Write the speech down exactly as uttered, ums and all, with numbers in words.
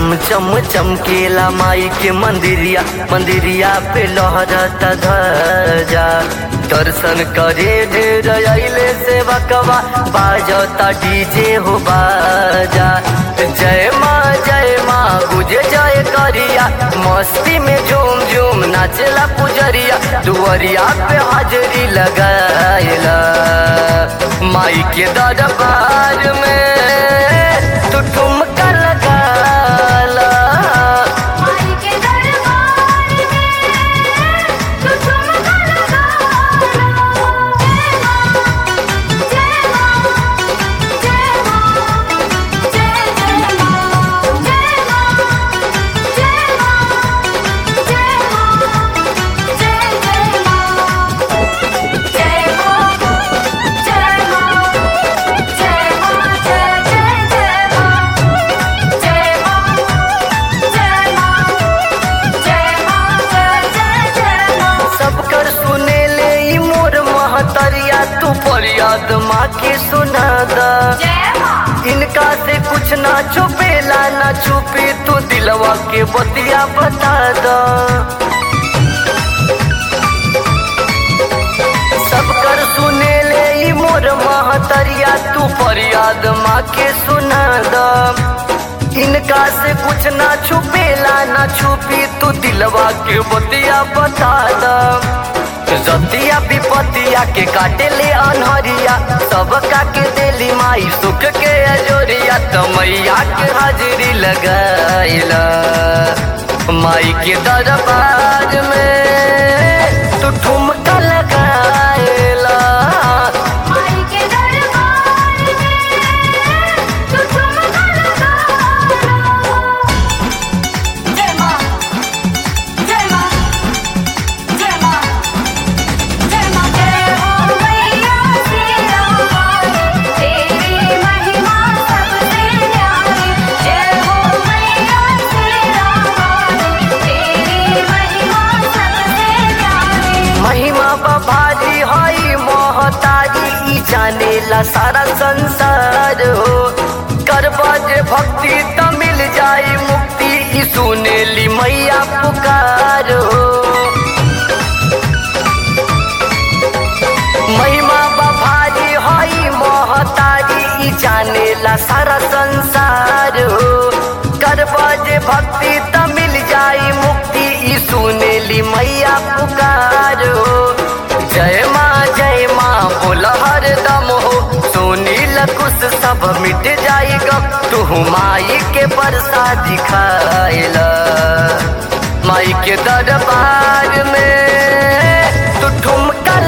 चम चम चमकेला माई के मंदिरिया, मंदिरिया पे लहरता ध्वजा। दर्शन करे ढेर अइले सेवकवा, बाजता डीजे हो बाजा। जय माँ जय माँ गुजे जय करिया, मस्ती में झूम झूम नाचला पुजरिया। दुआरिया पे हाजरी लगाइला, माई के दरबार में तू ठुमका लगाला। माई के दरबार में तू ठुमका लगाला। जय माँ जय माँ जय माँ जय जय माँ जय माँ जय माँ जय माँ जय जय माँ जय माँ जय माँ जय माँ जय जय जय माँ जय माँ जय माँ जय जय जय माँ। सब कर सुने ले ई मोर महतरिया, तू फरियाद माँ के सुना दा। जय माँ इनका से कुछ ना छुपेला ना छुपी, तू दिलवा के बतिया बता दा। सब कर सुने ले ई मोर महतरिया, तू फरियाद माँ के सुना दा। इनका से कुछ ना छुपेला ना छुपी, तू दिलवा के बतिया बता दा। जतिया विपतिया के काटे ले अनहरिया, सबका के देली माई सुख के अजोरिया। तमैया के हाजिरी लगाइला, माई के दरबार में तू ठुमका लगाइला। माई के दरबार में तू ठुमका लगाला। जय माँ जय माँ जय माँ जय माँ जय हो मैया तेरा वाली, तेरी महिमा सबसे न्यारी। जय हो मैया तेरा वाली, तेरी महिमा सबसे न्यारी। महिमा बभारी हई महतारी, ई जानेला सारा संसार हो। करबा जे भक्ति त मिल जाई मुक्ति, ई सुनेली मैया पुकार हो। महिमा बभारी हई महतारी, ई जानेला सारा संसार हो। करबा जे भक्ति त मिल जाई मुक्ति, ई सुनेली मैया पुकार हो। जय माँ जय माँ बोल हरदम हो, सुनील कुछ सब मिट जाएगा। तू माई के बरसा दिखाइला, माई के दरबार में तू ठुमका